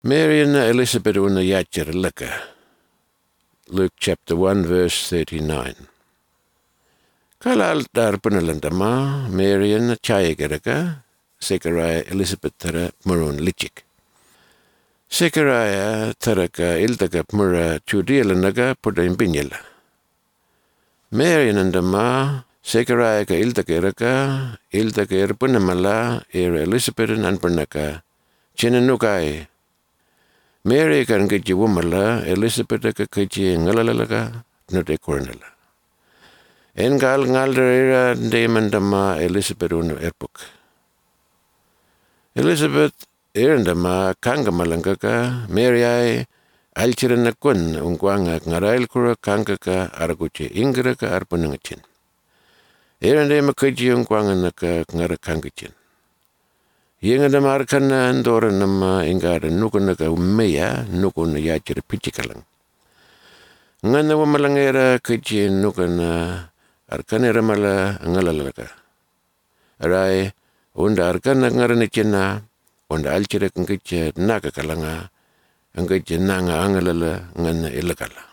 Mary and Elizabeth una yachir lika. Luke chapter 1 verse 39. Kalal darpunalandama, Mary and Chayagaraka, Zechariah Elizabeth tara murun lichik. Zechariah taraka iltaka mura chudialanaga pudain binyala. Mary nandama, Zechariah ka iltaka irpunamala, Elizabeth nanpurnaka, chinanukai. Mary kan kaji wumala, Elizabeth ka kaji ngalalalaga, nude kornala. Engal ngaldera de mandama Elizabeth unu erpuk. Elizabeth erandama kangamalangaka, Mary ay alchirana kun ungwanga ngarail kura kangaka araguche ingraka arpunangachin. Erandema kaji ungwanga naka ngara kangachin. Yenga markana andora nama ingara nukunaka umeya nukuna yachir pichikalang. Ngana wamalangera kaji nukana arkanera mala ngalalaka. Arai unda arkana ngaranichina unda alchira kangicha nakakalanga angicha nanga angalala ngana ilakala.